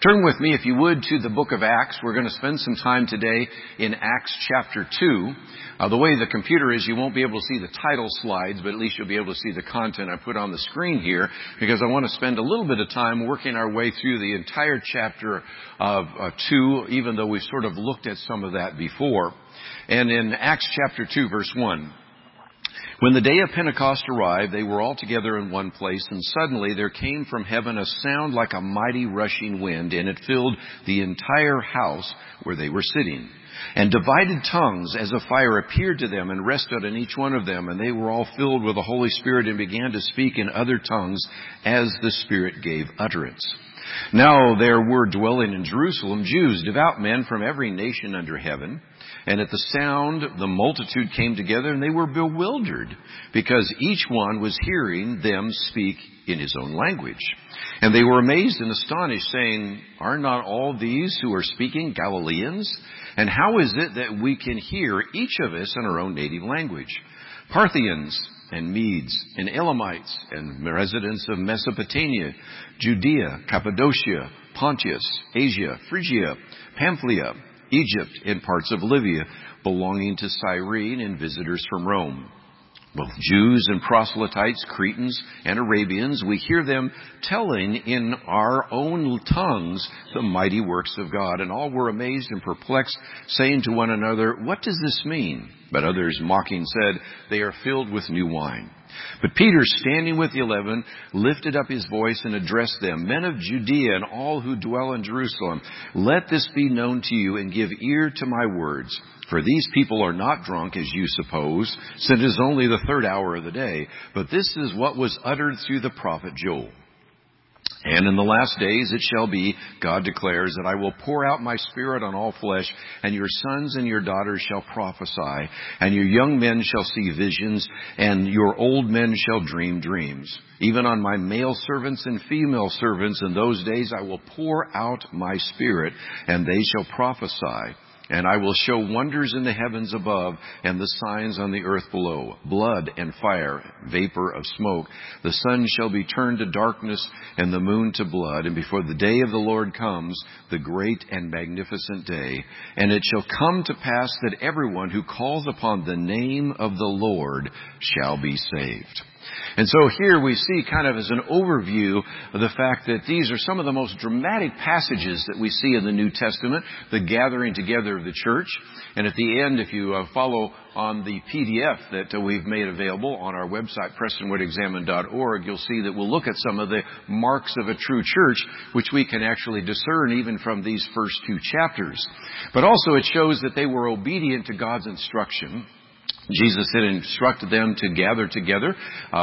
Turn with me, if you would, to the book of Acts. We're going to spend some time today in Acts chapter 2. The way the computer is, you won't be able to see the title slides, but at least you'll be able to see the content I put on the screen here, because I want to spend a little bit of time working our way through the entire chapter of 2, even though we've sort of looked at some of that before. And in Acts chapter 2, verse 1, when the day of Pentecost arrived, they were all together in one place, and suddenly there came from heaven a sound like a mighty rushing wind, and it filled the entire house where they were sitting. And divided tongues as of fire appeared to them and rested on each one of them, and they were all filled with the Holy Spirit and began to speak in other tongues as the Spirit gave utterance. Now there were dwelling in Jerusalem Jews, devout men from every nation under heaven. And at the sound, the multitude came together, and they were bewildered, because each one was hearing them speak in his own language. And they were amazed and astonished, saying, "Are not all these who are speaking Galileans? And how is it that we can hear each of us in our own native language? Parthians and Medes and Elamites and residents of Mesopotamia, Judea, Cappadocia, Pontus, Asia, Phrygia, Pamphylia, Egypt, and parts of Libya belonging to Cyrene, and visitors from Rome. Both Jews and proselytes, Cretans and Arabians, we hear them telling in our own tongues the mighty works of God." And all were amazed and perplexed, saying to one another, "What does this mean?" But others, mocking, said, "They are filled with new wine." But Peter, standing with the 11, lifted up his voice and addressed them, "Men of Judea and all who dwell in Jerusalem, let this be known to you, and give ear to my words. For these people are not drunk, as you suppose, since it is only the third hour of the day. But this is what was uttered through the prophet Joel. And in the last days it shall be, God declares, that I will pour out my Spirit on all flesh, and your sons and your daughters shall prophesy, and your young men shall see visions, and your old men shall dream dreams. Even on my male servants and female servants in those days I will pour out my Spirit, and they shall prophesy. And I will show wonders in the heavens above and the signs on the earth below, blood and fire, vapor of smoke. The sun shall be turned to darkness and the moon to blood. And before the day of the Lord comes, the great and magnificent day. And it shall come to pass that everyone who calls upon the name of the Lord shall be saved." And so here we see, kind of as an overview, of the fact that these are some of the most dramatic passages that we see in the New Testament, the gathering together of the church. And at the end, if you follow on the PDF that we've made available on our website, PrestonwoodExamine.org, you'll see that we'll look at some of the marks of a true church, which we can actually discern even from these first two chapters. But also it shows that they were obedient to God's instruction. Jesus had instructed them to gather together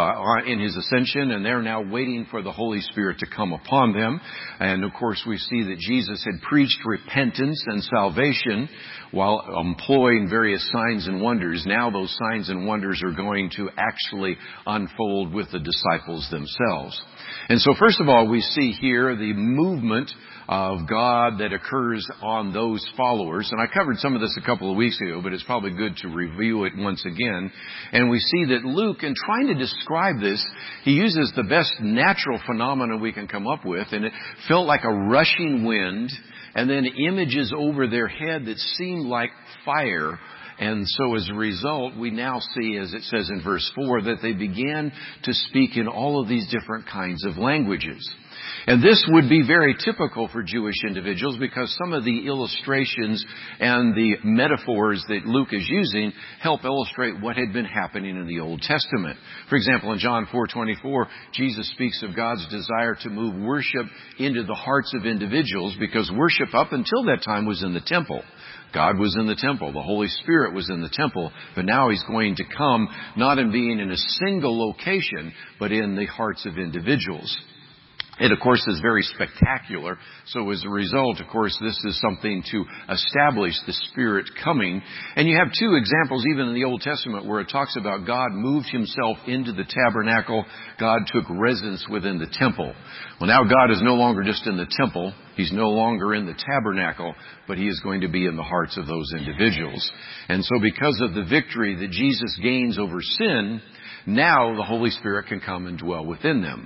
in His ascension, and they're now waiting for the Holy Spirit to come upon them. And of course we see that Jesus had preached repentance and salvation while employing various signs and wonders. Now those signs and wonders are going to actually unfold with the disciples themselves. And so first of all, we see here the movement of God that occurs on those followers. And I covered some of this a couple of weeks ago, but it's probably good to review it once again. And we see that Luke, in trying to describe this, he uses the best natural phenomena we can come up with. And it felt like a rushing wind, and then images over their head that seemed like fire. And so as a result, we now see, as it says in verse 4, that they began to speak in all of these different kinds of languages. And this would be very typical for Jewish individuals, because some of the illustrations and the metaphors that Luke is using help illustrate what had been happening in the Old Testament. For example, in John 4:24, Jesus speaks of God's desire to move worship into the hearts of individuals, because worship up until that time was in the temple. God was in the temple. The Holy Spirit was in the temple. But now He's going to come not in being in a single location, but in the hearts of individuals. It, of course, is very spectacular. So as a result, of course, this is something to establish the Spirit coming. And you have two examples even in the Old Testament where it talks about God moved Himself into the tabernacle. God took residence within the temple. Well, now God is no longer just in the temple. He's no longer in the tabernacle, but He is going to be in the hearts of those individuals. And so because of the victory that Jesus gains over sin, now the Holy Spirit can come and dwell within them.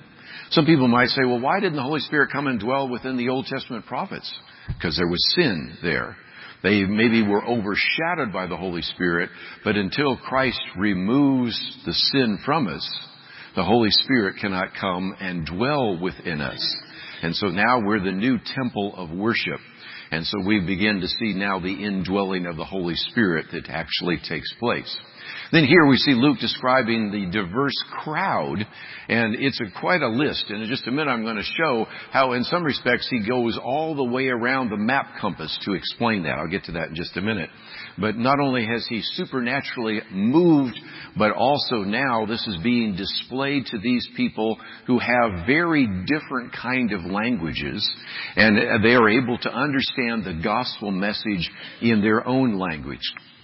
Some people might say, well, why didn't the Holy Spirit come and dwell within the Old Testament prophets? Because there was sin there. They maybe were overshadowed by the Holy Spirit, but until Christ removes the sin from us, the Holy Spirit cannot come and dwell within us. And so now we're the new temple of worship. And so we begin to see now the indwelling of the Holy Spirit that actually takes place. Then here we see Luke describing the diverse crowd, and it's quite a list. And in just a minute I'm going to show how in some respects he goes all the way around the map compass to explain that. I'll get to that in just a minute. But not only has he supernaturally moved, but also now this is being displayed to these people who have very different kind of languages, and they are able to understand the gospel message in their own language.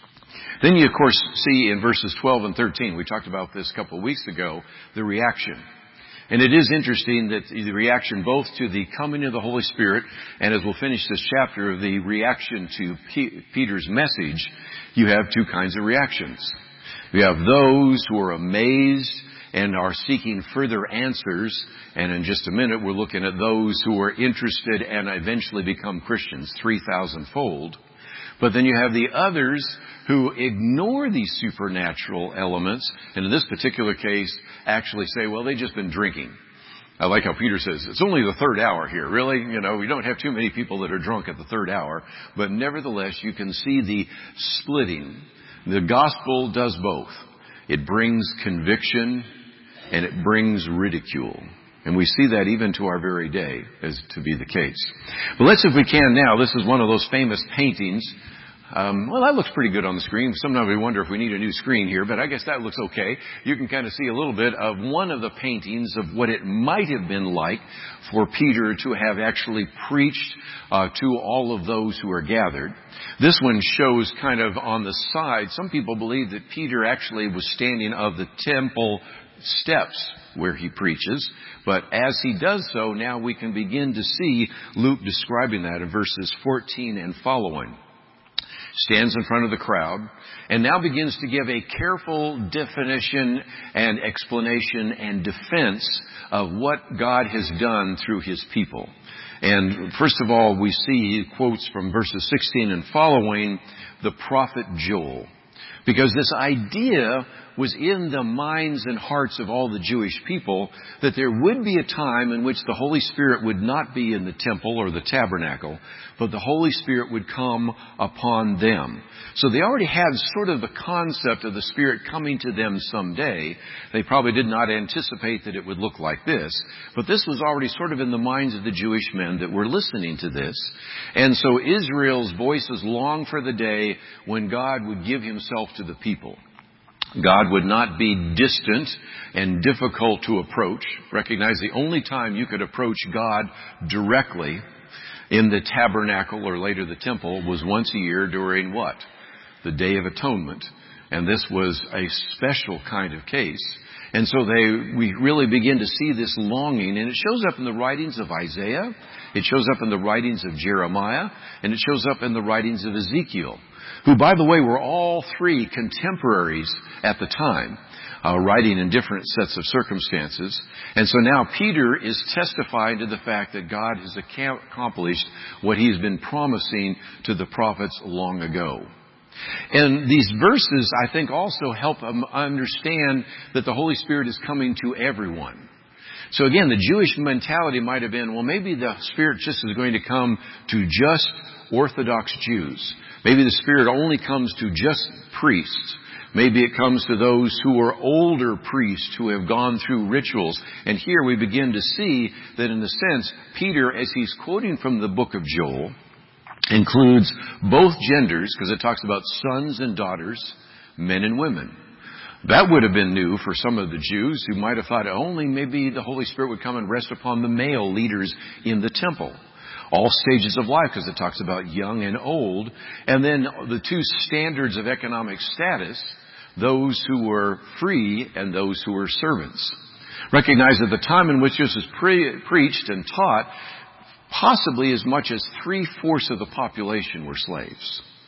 Then you, of course, see in verses 12 and 13, we talked about this a couple of weeks ago, the reaction. And it is interesting that the reaction both to the coming of the Holy Spirit, and as we'll finish this chapter, the reaction to Peter's message, you have two kinds of reactions. You have those who are amazed and are seeking further answers, and in just a minute we're looking at those who are interested and eventually become Christians, 3,000-fold. But then you have the others who ignore these supernatural elements, and in this particular case, actually say, well, they've just been drinking. I like how Peter says, it's only the third hour here. Really? We don't have too many people that are drunk at the third hour. But nevertheless, you can see the splitting. The gospel does both. It brings conviction and it brings ridicule. And we see that even to our very day as to be the case. But let's, if we can now, this is one of those famous paintings. Well, that looks pretty good on the screen. Sometimes we wonder if we need a new screen here, but I guess that looks okay. You can kind of see a little bit of one of the paintings of what it might have been like for Peter to have actually preached to all of those who are gathered. This one shows kind of on the side. Some people believe that Peter actually was standing of the temple steps where he preaches. But as he does so, now we can begin to see Luke describing that in verses 14 and following. Stands in front of the crowd and now begins to give a careful definition and explanation and defense of what God has done through His people. And first of all, we see he quotes from verses 16 and following the prophet Joel. Because this idea was in the minds and hearts of all the Jewish people that there would be a time in which the Holy Spirit would not be in the temple or the tabernacle, but the Holy Spirit would come upon them. So they already had sort of the concept of the Spirit coming to them someday. They probably did not anticipate that it would look like this, but this was already sort of in the minds of the Jewish men that were listening to this. And so Israel's voices long for the day when God would give Himself to the people. God would not be distant and difficult to approach. Recognize the only time you could approach God directly in the tabernacle or later the temple was once a year during what? The Day of Atonement. And this was a special kind of case. And so we really begin to see this longing, and it shows up in the writings of Isaiah, it shows up in the writings of Jeremiah, and it shows up in the writings of Ezekiel, who, by the way, were all three contemporaries at the time, writing in different sets of circumstances. And so now Peter is testifying to the fact that God has accomplished what He's been promising to the prophets long ago. And these verses, I think, also help them understand that the Holy Spirit is coming to everyone. So again, the Jewish mentality might have been, well, maybe the Spirit just is going to come to just Orthodox Jews. Maybe the Spirit only comes to just priests. Maybe it comes to those who are older priests who have gone through rituals. And here we begin to see that in a sense, Peter, as he's quoting from the book of Joel, includes both genders, because it talks about sons and daughters, men and women. That would have been new for some of the Jews who might have thought only maybe the Holy Spirit would come and rest upon the male leaders in the temple. All stages of life, because it talks about young and old. And then the two standards of economic status, those who were free and those who were servants. Recognize that the time in which this was preached and taught, possibly as much as 3/4 of the population were slaves.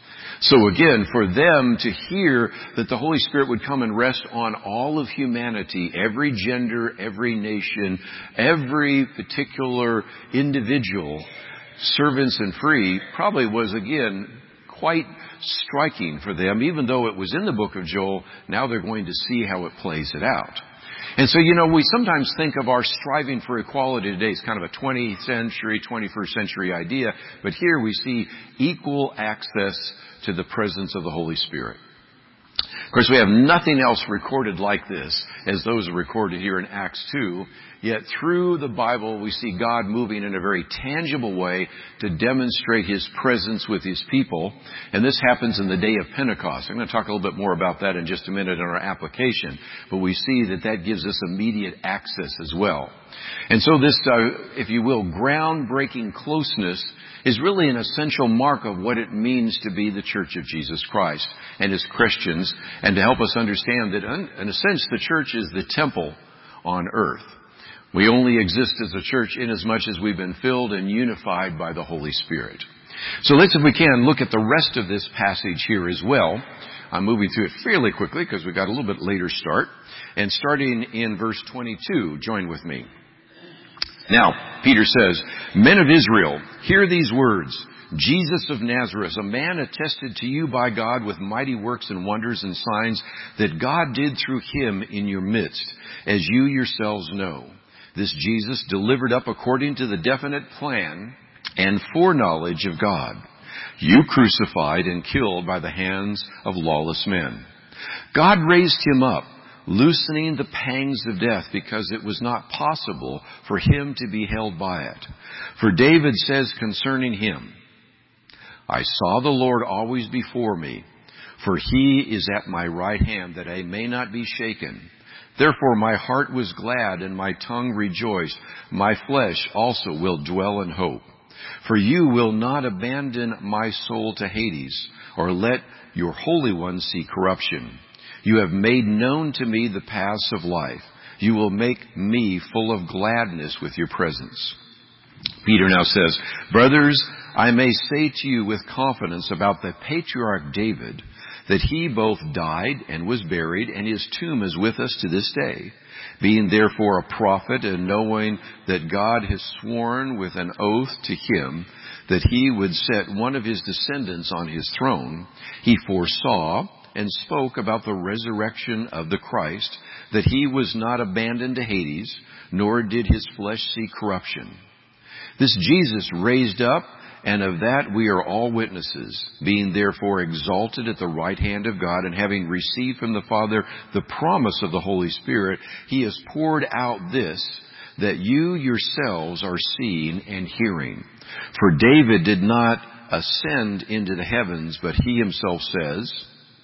So again, for them to hear that the Holy Spirit would come and rest on all of humanity, every gender, every nation, every particular individual, servants and free, probably was again quite striking for them. Even though it was in the book of Joel, now they're going to see how it plays it out. And so, we sometimes think of our striving for equality today as kind of a 20th century, 21st century idea. But here we see equal access to the presence of the Holy Spirit. Of course, we have nothing else recorded like this as those recorded here in Acts 2. Yet through the Bible, we see God moving in a very tangible way to demonstrate His presence with His people. And this happens in the day of Pentecost. I'm going to talk a little bit more about that in just a minute in our application. But we see that gives us immediate access as well. And so this, if you will, groundbreaking closeness is really an essential mark of what it means to be the Church of Jesus Christ and as Christians, and to help us understand that, in a sense, the church is the temple on earth. We only exist as a church inasmuch as we've been filled and unified by the Holy Spirit. So let's, if we can, look at the rest of this passage here as well. I'm moving through it fairly quickly because we got a little bit later start. And starting in verse 22, join with me. Now, Peter says, "Men of Israel, hear these words. Jesus of Nazareth, a man attested to you by God with mighty works and wonders and signs that God did through Him in your midst, as you yourselves know. This Jesus delivered up according to the definite plan and foreknowledge of God. You crucified and killed by the hands of lawless men. God raised Him up, loosening the pangs of death, because it was not possible for Him to be held by it. For David says concerning Him, I saw the Lord always before me, for He is at my right hand, that I may not be shaken. Therefore my heart was glad and my tongue rejoiced. My flesh also will dwell in hope. For you will not abandon my soul to Hades, or let your Holy One see corruption. You have made known to me the paths of life. You will make me full of gladness with your presence." Peter now says, "Brothers, I may say to you with confidence about the patriarch David, that he both died and was buried, and his tomb is with us to this day. Being therefore a prophet, and knowing that God has sworn with an oath to him that He would set one of His descendants on His throne, He foresaw and spoke about the resurrection of the Christ, that He was not abandoned to Hades, nor did His flesh see corruption. This Jesus raised up, and of that we are all witnesses, being therefore exalted at the right hand of God, and having received from the Father the promise of the Holy Spirit, He has poured out this, that you yourselves are seeing and hearing. For David did not ascend into the heavens, but he himself says,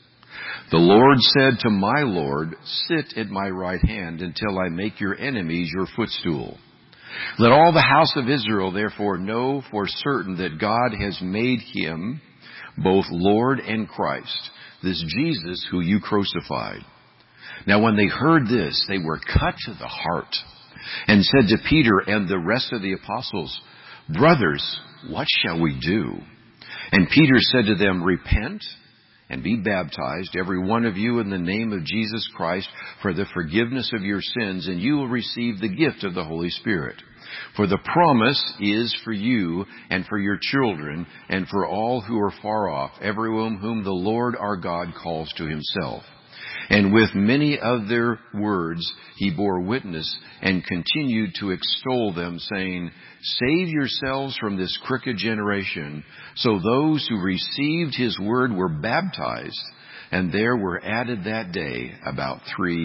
the Lord said to my Lord, sit at my right hand until I make your enemies your footstool. Let all the house of Israel therefore know for certain that God has made Him both Lord and Christ, this Jesus who you crucified. Now when they heard this, they were cut to the heart, and said to Peter and the rest of the apostles, Brothers, what shall we do? And Peter said to them, Repent and be baptized, every one of you, in the name of Jesus Christ, for the forgiveness of your sins, and you will receive the gift of the Holy Spirit. For the promise is for you and for your children and for all who are far off, everyone whom the Lord our God calls to Himself. And with many other words he bore witness and continued to extol them, saying, Save yourselves from this crooked generation. So those who received his word were baptized, and there were added that day about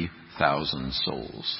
3,000 souls.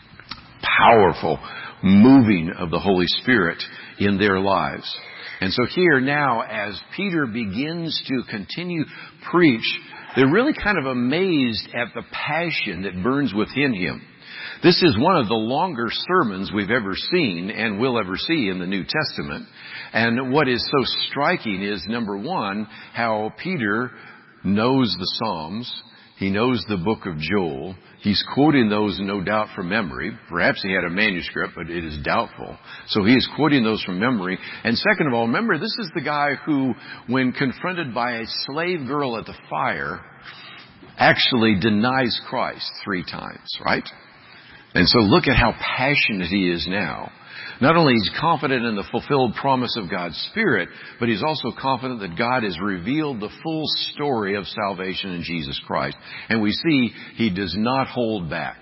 Powerful moving of the Holy Spirit in their lives. And so here now, as Peter begins to continue preach, they're really kind of amazed at the passion that burns within him. This is one of the longer sermons we've ever seen and will ever see in the New Testament. And what is so striking is, number one, how Peter knows the Psalms. He knows the book of Joel. He's quoting those, no doubt, from memory. Perhaps he had a manuscript, but it is doubtful. So he is quoting those from memory. And second of all, remember, this is the guy who, when confronted by a slave girl at the fire, actually denies Christ 3 times, right? And so look at how passionate he is now. Not only is he confident in the fulfilled promise of God's Spirit, but he's also confident that God has revealed the full story of salvation in Jesus Christ. And we see he does not hold back.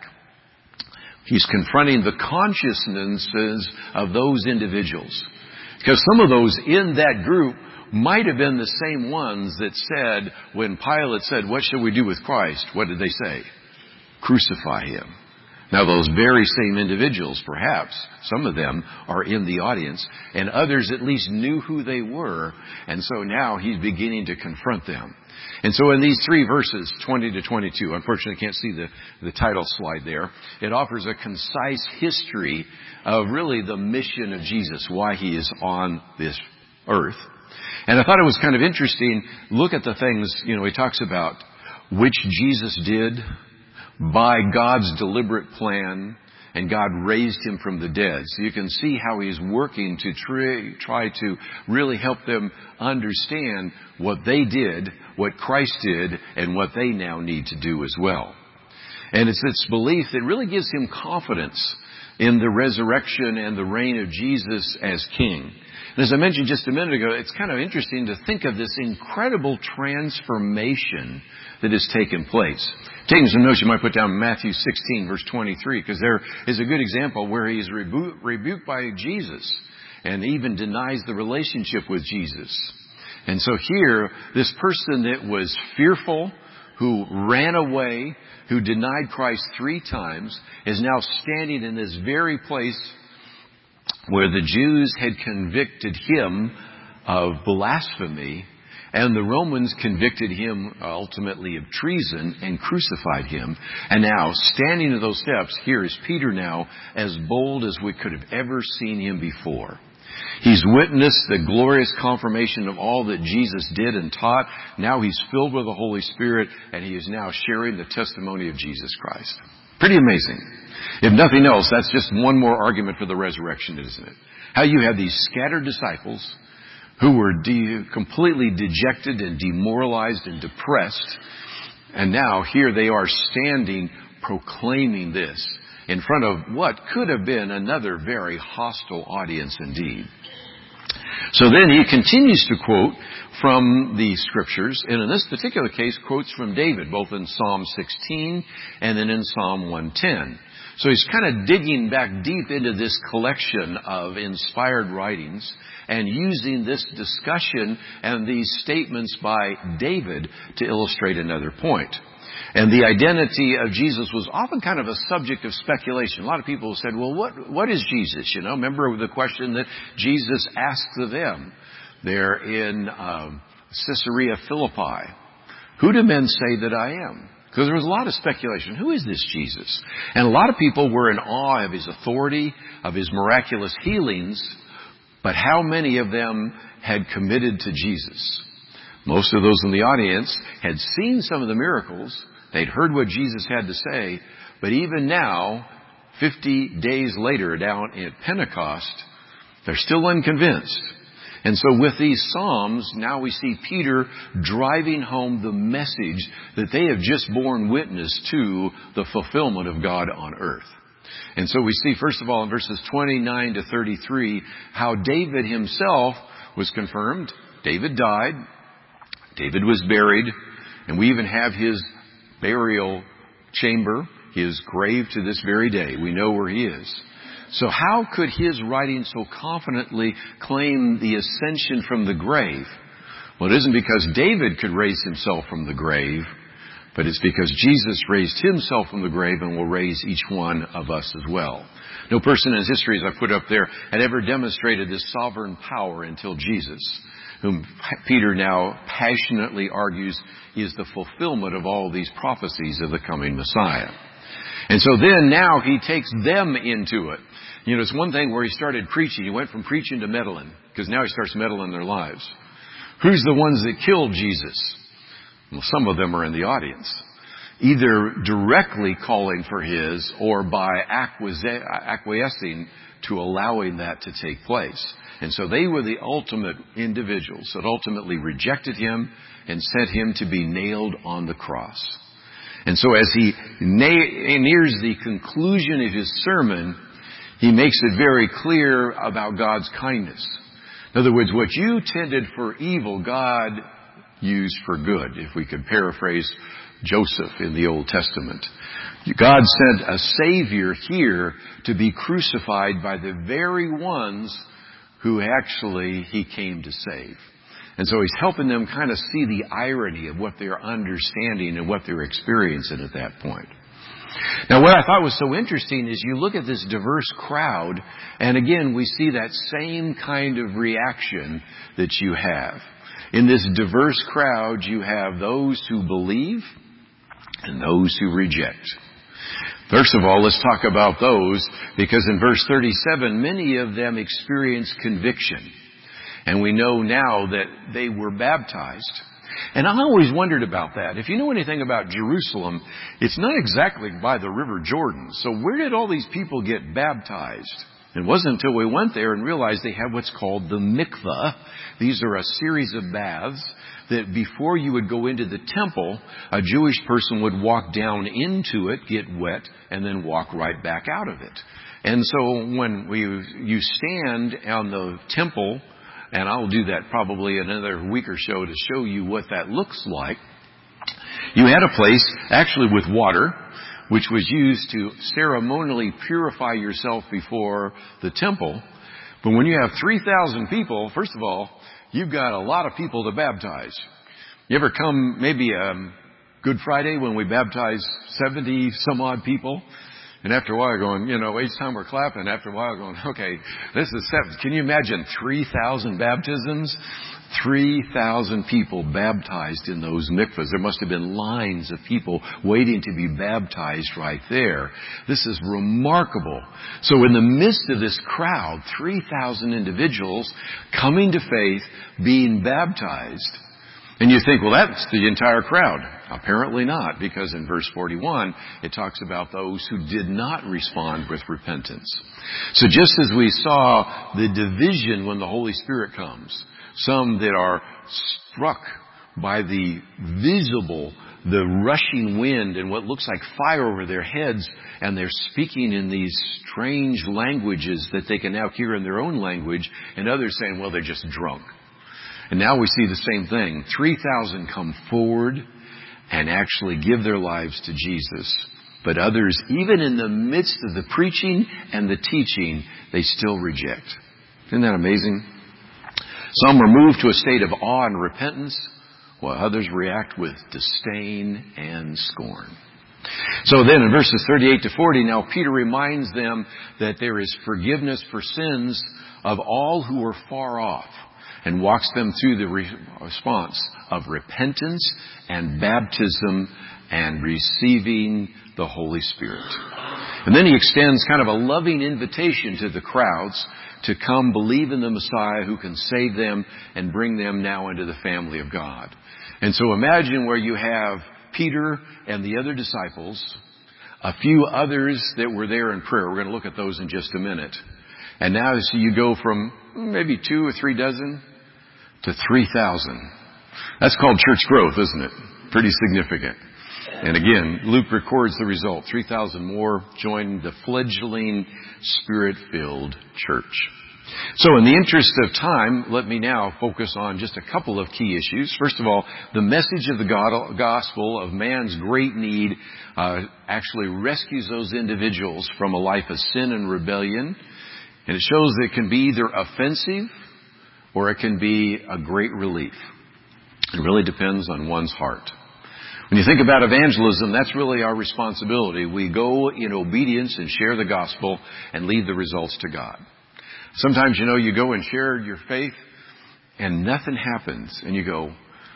He's confronting the consciousnesses of those individuals. Because some of those in that group might have been the same ones that said, when Pilate said, "What shall we do with Christ?" What did they say? Crucify him. Now those very same individuals, perhaps, some of them are in the audience, and others at least knew who they were, and so now he's beginning to confront them. And so in these 3 verses, 20 to 22, unfortunately I can't see the title slide there, it offers a concise history of really the mission of Jesus, why he is on this earth. And I thought it was kind of interesting, look at the things, he talks about which Jesus did by God's deliberate plan, and God raised him from the dead. So you can see how he's working to try to really help them understand what they did, what Christ did, and what they now need to do as well. And it's this belief that really gives him confidence in the resurrection and the reign of Jesus as King. And as I mentioned just a minute ago, it's kind of interesting to think of this incredible transformation that has taken place. Taking some notes, you might put down Matthew 16, verse 23, because there is a good example where he is rebuked by Jesus and even denies the relationship with Jesus. And so here, this person that was fearful, who ran away, who denied Christ 3 times, is now standing in this very place where the Jews had convicted him of blasphemy, and the Romans convicted him ultimately of treason and crucified him. And now, standing at those steps, here is Peter now, as bold as we could have ever seen him before. He's witnessed the glorious confirmation of all that Jesus did and taught. Now he's filled with the Holy Spirit, and he is now sharing the testimony of Jesus Christ. Pretty amazing. If nothing else, that's just one more argument for the resurrection, isn't it? How you have these scattered disciples who were completely dejected and demoralized and depressed, and now here they are standing proclaiming this in front of what could have been another very hostile audience indeed. So then he continues to quote from the Scriptures, and in this particular case quotes from David, both in Psalm 16 and then in Psalm 110. So he's kind of digging back deep into this collection of inspired writings and using this discussion and these statements by David to illustrate another point. And the identity of Jesus was often kind of a subject of speculation. A lot of people said, well, what is Jesus? Remember the question that Jesus asked of them there in Caesarea Philippi. Who do men say that I am? Because there was a lot of speculation. Who is this Jesus? And a lot of people were in awe of his authority, of his miraculous healings, but how many of them had committed to Jesus? Most of those in the audience had seen some of the miracles. They'd heard what Jesus had to say. But even now, 50 days later down at Pentecost, they're still unconvinced. And so with these Psalms, now we see Peter driving home the message that they have just borne witness to the fulfillment of God on earth. And so we see, first of all, in verses 29 to 33, how David himself was confirmed. David died. David was buried. And we even have his burial chamber, his grave to this very day. We know where he is. So how could his writing so confidently claim the ascension from the grave? Well, it isn't because David could raise himself from the grave, but it's because Jesus raised himself from the grave and will raise each one of us as well. No person in history, as I put up there, had ever demonstrated this sovereign power until Jesus, whom Peter now passionately argues is the fulfillment of all these prophecies of the coming Messiah. And so then now he takes them into it. It's one thing where he started preaching. He went from preaching to meddling, because now he starts meddling their lives. Who's the ones that killed Jesus? Well, some of them are in the audience. either directly calling for his or by acquiescing to allowing that to take place. And so they were the ultimate individuals that ultimately rejected him and sent him to be nailed on the cross. And so as he nears the conclusion of his sermon, he makes it very clear about God's kindness. In other words, what you tended for evil, God used for good, if we could paraphrase Joseph in the Old Testament. God sent a Savior here to be crucified by the very ones who actually he came to save. And so he's helping them kind of see the irony of what they're understanding and what they're experiencing at that point. Now, what I thought was so interesting is you look at this diverse crowd, and again, we see that same kind of reaction that you have. In this diverse crowd, you have those who believe and those who reject. First of all, let's talk about those, because in verse 37, many of them experienced conviction. And we know now that they were baptized. And I always wondered about that. If you know anything about Jerusalem, it's not exactly by the River Jordan. So where did all these people get baptized? It wasn't until we went there and realized they had what's called the mikvah. These are a series of baths that before you would go into the temple, a Jewish person would walk down into it, get wet, and then walk right back out of it. And so when you stand on the temple, and I'll do that probably in another week or so to show you what that looks like, you had a place actually with water, which was used to ceremonially purify yourself before the temple. But when you have 3,000 people, first of all, you've got a lot of people to baptize. You ever come maybe Good Friday when we baptize 70 some odd people? And after a while going, each time we're clapping, after a while going, okay, this is 7. Can you imagine 3,000 baptisms? 3,000 people baptized in those mikvahs. There must have been lines of people waiting to be baptized right there. This is remarkable. So in the midst of this crowd, 3,000 individuals coming to faith, being baptized. And you think, well, that's the entire crowd. Apparently not, because in verse 41, it talks about those who did not respond with repentance. So just as we saw the division when the Holy Spirit comes, some that are struck by the rushing wind and what looks like fire over their heads, and they're speaking in these strange languages that they can now hear in their own language, and others saying, well, they're just drunk. And now we see the same thing. 3,000 come forward and actually give their lives to Jesus. But others, even in the midst of the preaching and the teaching, they still reject. Isn't that amazing? Some are moved to a state of awe and repentance, while others react with disdain and scorn. So then in verses 38 to 40, now Peter reminds them that there is forgiveness for sins of all who are far off, and walks them through the response of repentance and baptism and receiving the Holy Spirit. And then he extends kind of a loving invitation to the crowds to come believe in the Messiah who can save them and bring them now into the family of God. And so imagine where you have Peter and the other disciples, a few others that were there in prayer. We're going to look at those in just a minute. And now so you go from maybe 2 or 3 dozen to 3,000. That's called church growth, isn't it? Pretty significant. And again, Luke records the result. 3,000 more joined the fledgling Spirit-filled church. So in the interest of time, let me now focus on just a couple of key issues. First of all, the message of the gospel of man's great need actually rescues those individuals from a life of sin and rebellion. And it shows that it can be either offensive or it can be a great relief. It really depends on one's heart. When you think about evangelism, that's really our responsibility. We go in obedience and share the gospel and leave the results to God. Sometimes, you go and share your faith and nothing happens. And you go,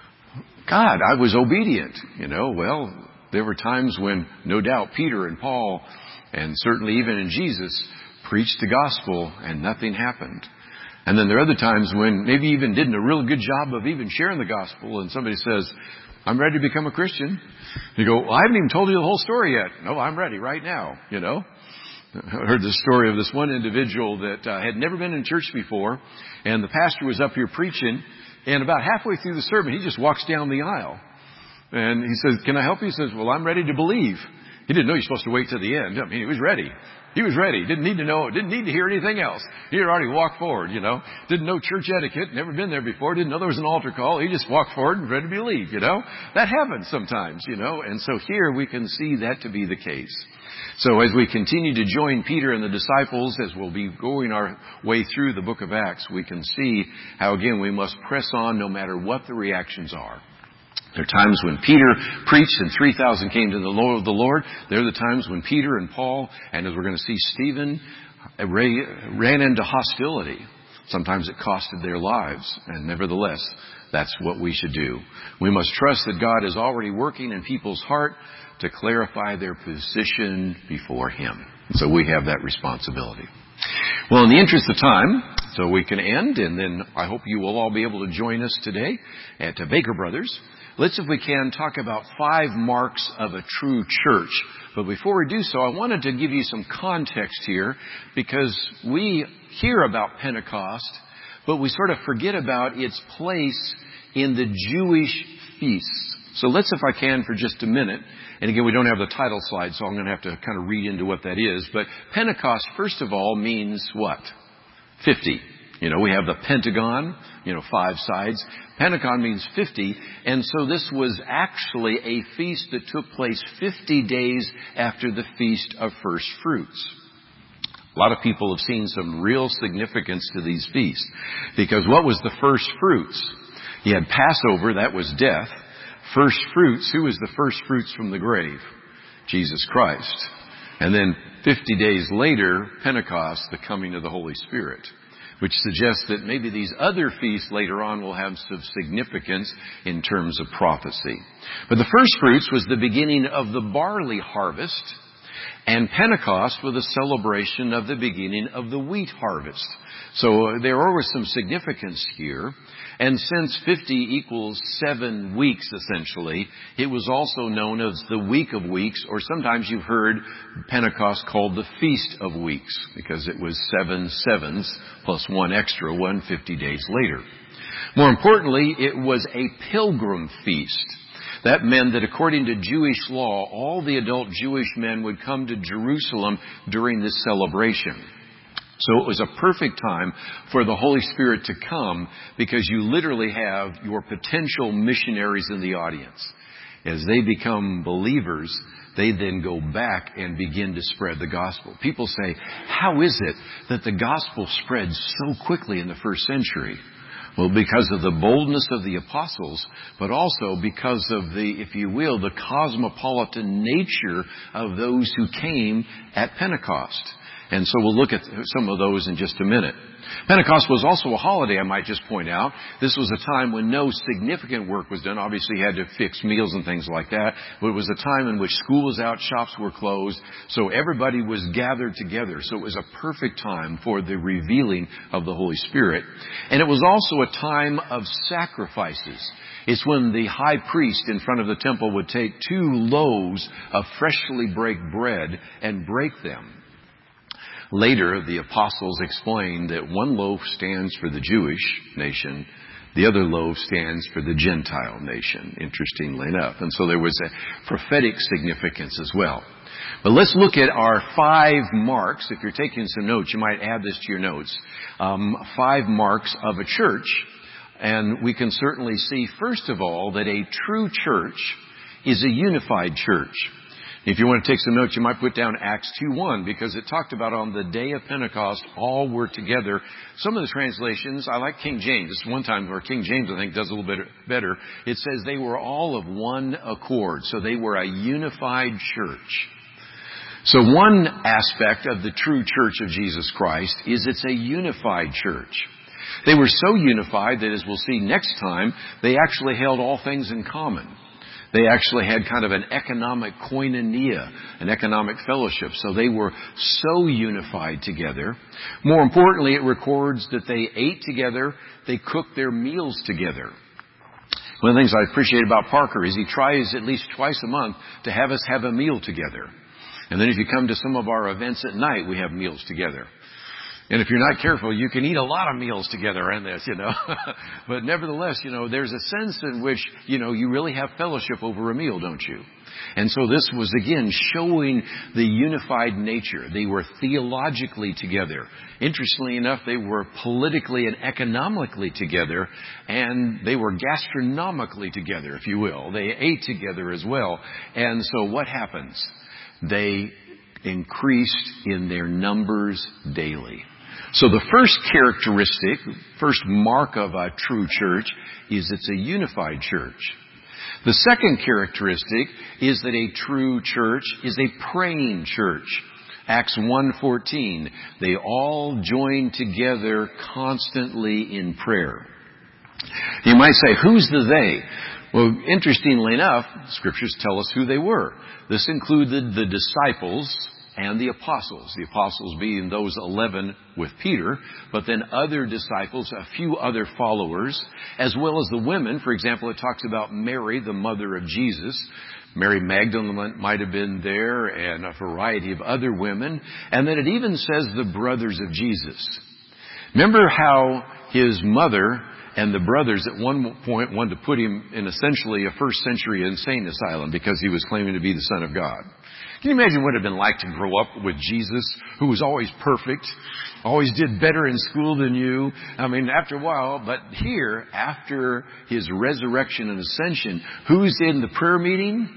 God, I was obedient. Well, there were times when no doubt Peter and Paul and certainly even in Jesus preached the gospel and nothing happened. And then there are other times when maybe even didn't a real good job of even sharing the gospel and somebody says, I'm ready to become a Christian. You go, well, I haven't even told you the whole story yet. No, I'm ready right now, you know. I heard the story of this one individual that had never been in church before, and the pastor was up here preaching, and about halfway through the sermon, he just walks down the aisle. And he says, can I help you? He says, well, I'm ready to believe. He didn't know you're supposed to wait till the end. I mean, he was ready. He was ready. Didn't need to know, didn't need to hear anything else. He had already walked forward, you know. Didn't know church etiquette, never been there before, didn't know there was an altar call. He just walked forward and ready to believe, you know. That happens sometimes, you know. And so here we can see that to be the case. So as we continue to join Peter and the disciples, as we'll be going our way through the book of Acts, we can see how, again, we must press on no matter what the reactions are. There are times when Peter preached and 3,000 came to the Lord. There are the times when Peter and Paul, and as we're going to see, Stephen, ran into hostility. Sometimes it costed their lives, and nevertheless, that's what we should do. We must trust that God is already working in people's heart to clarify their position before Him. So we have that responsibility. Well, in the interest of time, so we can end, and then I hope you will all be able to join us today at Baker Brothers. Let's, if we can, talk about 5 marks of a true church. But before we do so, I wanted to give you some context here, because we hear about Pentecost, but we sort of forget about its place in the Jewish feasts. So let's, if I can, for just a minute, and again, we don't have the title slide, so I'm going to have to kind of read into what that is. But Pentecost, first of all, means what? 50. You know, we have the Pentagon, 5 sides. Pentagon means 50, and so this was actually a feast that took place 50 days after the Feast of First Fruits. A lot of people have seen some real significance to these feasts, because what was the first fruits? You had Passover, that was death. First fruits, who was the first fruits from the grave? Jesus Christ. And then 50 days later, Pentecost, the coming of the Holy Spirit, which suggests that maybe these other feasts later on will have some significance in terms of prophecy. But the first fruits was the beginning of the barley harvest, and Pentecost was a celebration of the beginning of the wheat harvest. So there was some significance here. And since 50 equals 7 weeks, essentially, it was also known as the Week of Weeks, or sometimes you've heard Pentecost called the Feast of Weeks, because it was 7 sevens plus 1 extra, 50 days later. More importantly, it was a pilgrim feast. That meant that according to Jewish law, all the adult Jewish men would come to Jerusalem during this celebration. So it was a perfect time for the Holy Spirit to come, because you literally have your potential missionaries in the audience. As they become believers, they then go back and begin to spread the gospel. People say, how is it that the gospel spread so quickly in the first century? Well, because of the boldness of the apostles, but also because of the, if you will, the cosmopolitan nature of those who came at Pentecost. And so we'll look at some of those in just a minute. Pentecost was also a holiday, I might just point out. This was a time when no significant work was done. Obviously, you had to fix meals and things like that. But it was a time in which school was out, shops were closed. So everybody was gathered together. So it was a perfect time for the revealing of the Holy Spirit. And it was also a time of sacrifices. It's when the high priest in front of the temple would take 2 loaves of freshly baked bread and break them. Later, the apostles explained that 1 loaf stands for the Jewish nation, the other loaf stands for the Gentile nation, interestingly enough. And so there was a prophetic significance as well. But let's look at our 5 marks. If you're taking some notes, you might add this to your notes. 5 marks of a church. And we can certainly see, first of all, that a true church is a unified church. If you want to take some notes, you might put down Acts 2:1, because it talked about on the day of Pentecost, all were together. Some of the translations, I like King James. This is one time where King James, I think, does a little bit better. It says they were all of one accord. So they were a unified church. So one aspect of the true church of Jesus Christ is it's a unified church. They were so unified that, as we'll see next time, they actually held all things in common. They actually had kind of an economic koinonia, an economic fellowship. So they were so unified together. More importantly, it records that they ate together, they cooked their meals together. One of the things I appreciate about Parker is he tries at least twice a month to have us have a meal together. And then if you come to some of our events at night, we have meals together. And if you're not careful, you can eat a lot of meals together in this, But nevertheless, there's a sense in which, you really have fellowship over a meal, don't you? And so this was, again, showing the unified nature. They were theologically together. Interestingly enough, they were politically and economically together, and they were gastronomically together, if you will. They ate together as well. And so what happens? They increased in their numbers daily. So the first characteristic, first mark of a true church is it's a unified church. The second characteristic is that a true church is a praying church. Acts 1:14, they all joined together constantly in prayer. You might say, who's the they? Well, interestingly enough, scriptures tell us who they were. This included the disciples and the apostles being those 11 with Peter, but then other disciples, a few other followers, as well as the women. For example, it talks about Mary, the mother of Jesus. Mary Magdalene might have been there, and a variety of other women. And then it even says the brothers of Jesus. Remember how his mother and the brothers at one point wanted to put him in essentially a first century insane asylum because he was claiming to be the Son of God. Can you imagine what it would have been like to grow up with Jesus, who was always perfect, always did better in school than you? I mean, after a while, but here, after his resurrection and ascension, who's in the prayer meeting?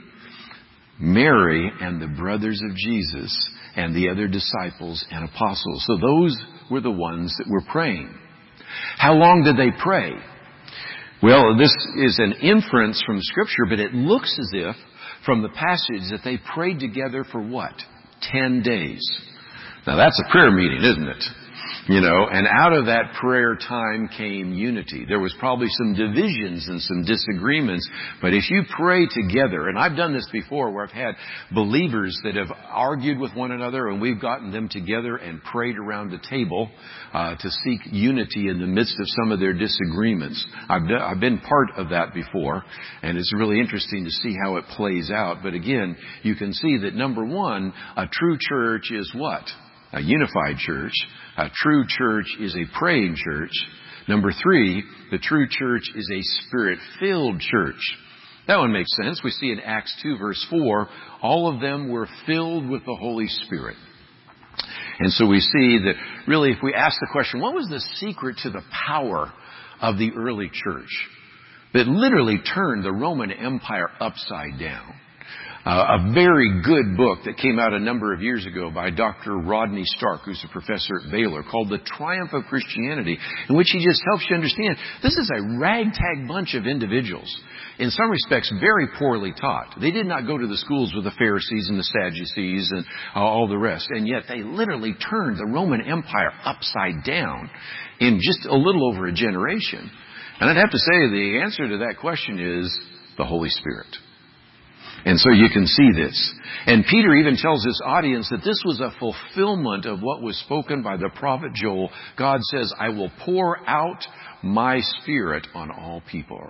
Mary and the brothers of Jesus and the other disciples and apostles. So those were the ones that were praying. How long did they pray? Well, this is an inference from Scripture, but it looks as if from the passage that they prayed together for what? 10 days. Now that's a prayer meeting, isn't it? And out of that prayer time came unity. There was probably some divisions and some disagreements, but if you pray together, and I've done this before where I've had believers that have argued with one another and we've gotten them together and prayed around the table to seek unity in the midst of some of their disagreements. I've been part of that before, and it's really interesting to see how it plays out. But again, you can see that number one, a true church is what? A unified church. A true church is a praying church. Number three, the true church is a Spirit-filled church. That one makes sense. We see in Acts 2 verse 4, all of them were filled with the Holy Spirit. And so we see that really if we ask the question, what was the secret to the power of the early church that literally turned the Roman Empire upside down? A very good book that came out a number of years ago by Dr. Rodney Stark, who's a professor at Baylor, called The Triumph of Christianity, in which he just helps you understand this is a ragtag bunch of individuals, in some respects very poorly taught. They did not go to the schools with the Pharisees and the Sadducees and all the rest, and yet they literally turned the Roman Empire upside down in just a little over a generation. And I'd have to say the answer to that question is the Holy Spirit. And so you can see this. And Peter even tells his audience that this was a fulfillment of what was spoken by the prophet Joel. God says, I will pour out my Spirit on all people.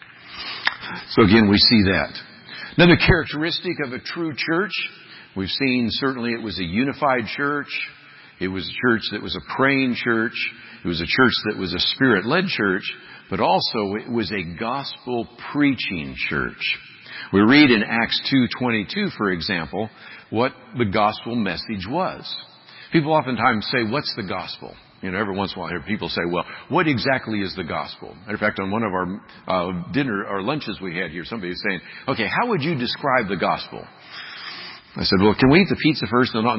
So again, we see that. Another characteristic of a true church, we've seen certainly it was a unified church. It was a church that was a praying church. It was a church that was a Spirit-led church. But also it was a gospel preaching church. We read in Acts 2:22, for example, what the gospel message was. People oftentimes say, what's the gospel? Every once in a while I hear people say, well, what exactly is the gospel? Matter of fact, on one of our dinner or lunches we had here, somebody was saying, okay, how would you describe the gospel? I said, well, can we eat the pizza first? No.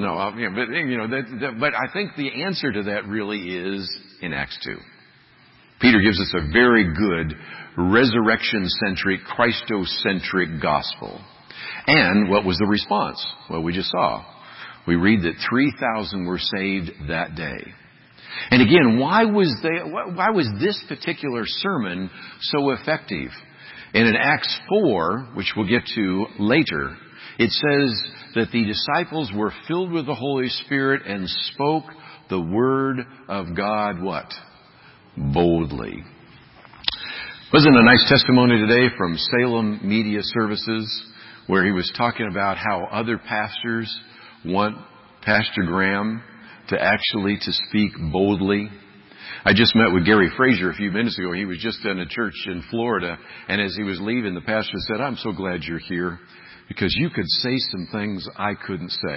But I think the answer to that really is in Acts 2. Peter gives us a very good resurrection-centric, Christocentric gospel. And what was the response? Well, we just saw. We read that 3,000 were saved that day. And again, why was this particular sermon so effective? And in Acts 4, which we'll get to later, it says that the disciples were filled with the Holy Spirit and spoke the word of God, what? Boldly. Wasn't a nice testimony today from Salem Media Services where he was talking about how other pastors want Pastor Graham to speak boldly. I just met with Gary Frazier a few minutes ago. He was just in a church in Florida, and as he was leaving, the pastor said, "I'm so glad you're here because you could say some things I couldn't say."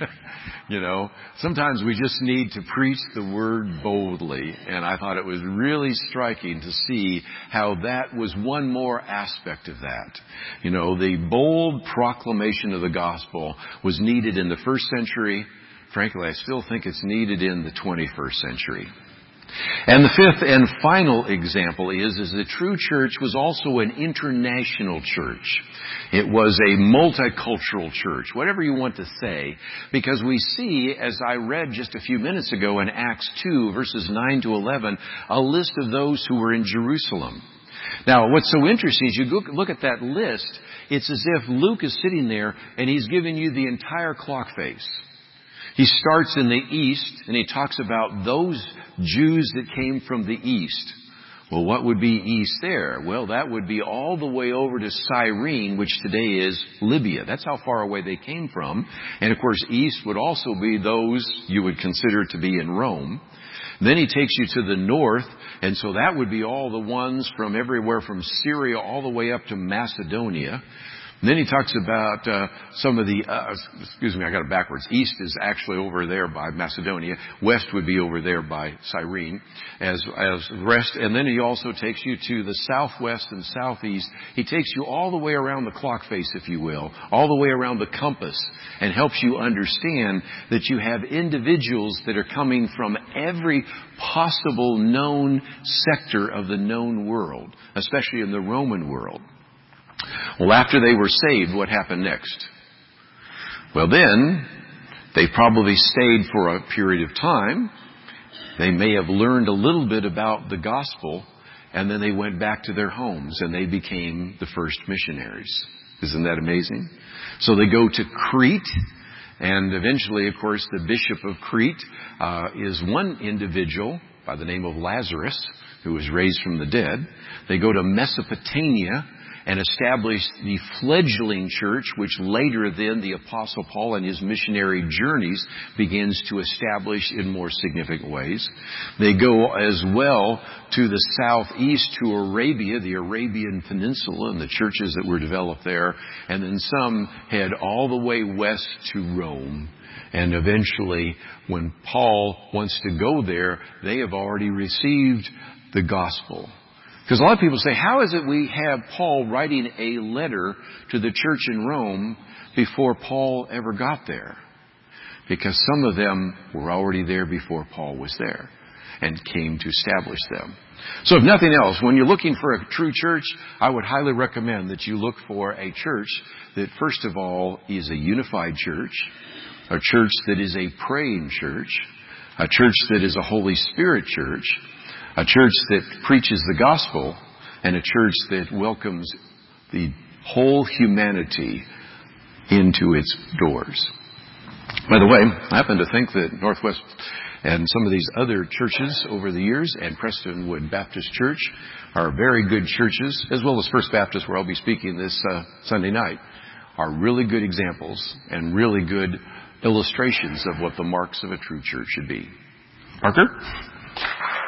Sometimes we just need to preach the word boldly, and I thought it was really striking to see how that was one more aspect of that. The bold proclamation of the gospel was needed in the first century. Frankly, I still think it's needed in the 21st century. And the fifth and final example is the true church was also an international church. It was a multicultural church, whatever you want to say, because we see, as I read just a few minutes ago in Acts 2, verses 9 to 11, a list of those who were in Jerusalem. Now, what's so interesting is you look at that list, it's as if Luke is sitting there and he's giving you the entire clock face. He starts in the east and he talks about those Jews that came from the east. Well, what would be east there? Well, that would be all the way over to Cyrene, which today is Libya. That's how far away they came from. And of course, east would also be those you would consider to be in Rome. Then he takes you to the north, and so that would be all the ones from everywhere from Syria all the way up to Macedonia. And then he talks about some of the, I got it backwards. East is actually over there by Macedonia. West would be over there by Cyrene as rest. And then he also takes you to the southwest and southeast. He takes you all the way around the clock face, if you will, all the way around the compass, and helps you understand that you have individuals that are coming from every possible known sector of the known world, especially in the Roman world. Well, after they were saved, what happened next? Well, then, they probably stayed for a period of time. They may have learned a little bit about the gospel, and then they went back to their homes, and they became the first missionaries. Isn't that amazing? So they go to Crete, and eventually, of course, the bishop of Crete is one individual by the name of Lazarus, who was raised from the dead. They go to Mesopotamia and established the fledgling church, which later then the Apostle Paul and his missionary journeys begins to establish in more significant ways. They go as well to the southeast to Arabia, the Arabian Peninsula, and the churches that were developed there. And then some head all the way west to Rome. And eventually, when Paul wants to go there, they have already received the gospel. Because a lot of people say, how is it we have Paul writing a letter to the church in Rome before Paul ever got there? Because some of them were already there before Paul was there and came to establish them. So if nothing else, when you're looking for a true church, I would highly recommend that you look for a church that, first of all, is a unified church, a church that is a praying church, a church that is a Holy Spirit church, a church that preaches the gospel, and a church that welcomes the whole humanity into its doors. By the way, I happen to think that Northwest and some of these other churches over the years, and Prestonwood Baptist Church, are very good churches, as well as First Baptist, where I'll be speaking this Sunday night, are really good examples and really good illustrations of what the marks of a true church should be. Parker?